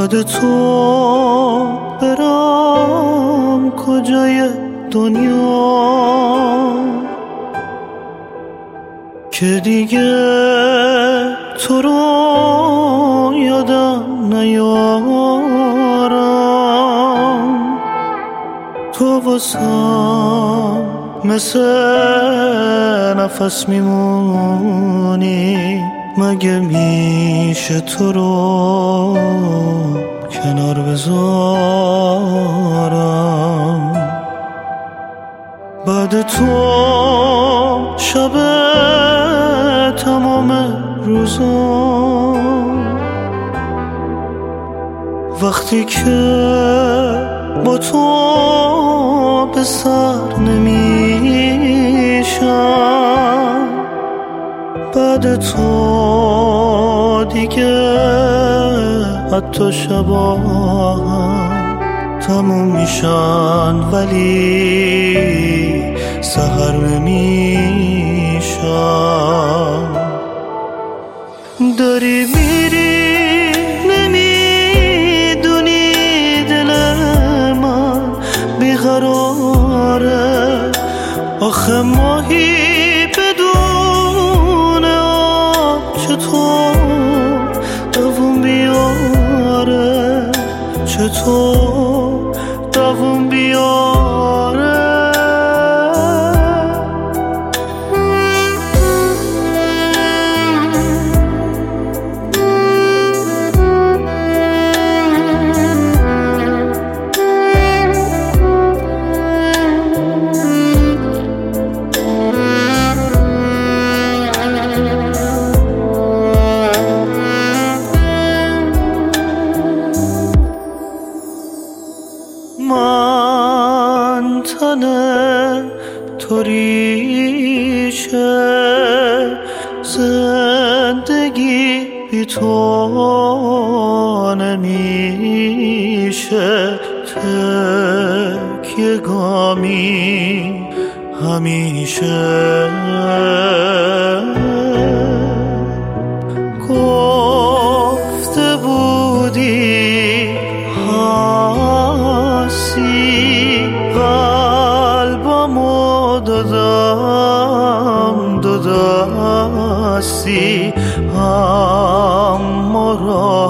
بعد تو برم کجای دنیا که دیگه تو رو یادم نیارم. تو واسم مثل نفس میمونی، مگه میشه تو رو کنار بذارم؟ بعد تو شب تمام روزم، وقتی که با تو به سر نمیشم، بعد تو دیگه حتی شبا تموم میشن ولی سحر نمیشن. داری میری نمیدونی دل من بیقراره، آخه ماهی بدون آب چطور دووم بیاره، چطور دووم بیاره؟ من تنه تو ریشه، زندگی بی تو نمیشه، تکیه گامی همیشه. گفته بودی هستی، قلبمو دادم دو دستی، اما